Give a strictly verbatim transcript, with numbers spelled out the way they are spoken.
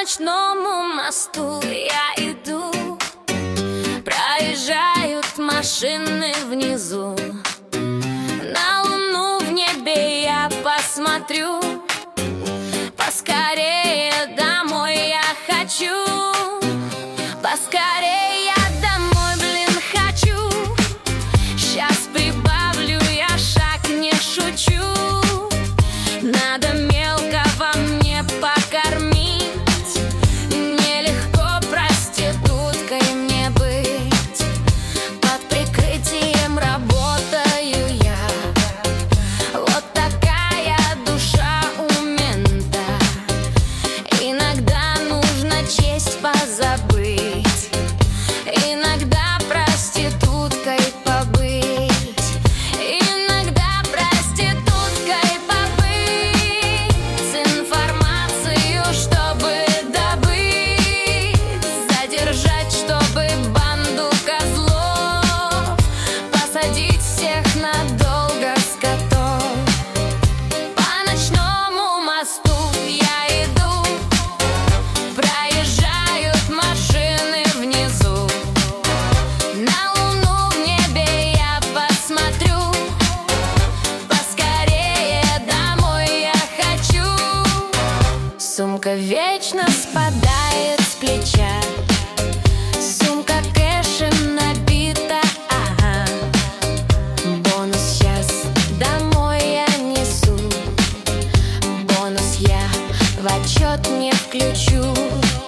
ночному мосту я иду, проезжают машины внизу. На луну в небе я посмотрю, поскорее домой я хочу. Поскорее я домой, блин, хочу. Сейчас прибавлю я шаг, не шучу. Надо мелкого мне покормить. Нелегко проституткой мне быть. Под прикрытием работаю я. Вот такая душа у мента. Иногда нужно честь позабыть, иногда проституткой побыть. Иногда проституткой побыть. Информацию, чтобы добыть. Задержать, чтобы банду козлов. Посадить всех надолго скотов. По ночному мосту я иду, проезжают машины внизу. На луну в небе я посмотрю, поскорее домой я хочу. Сумка вечно спадает с плеча, сумка кэшем набита, ага. Бонус сейчас домой я несу, бонус я в отчет не включу.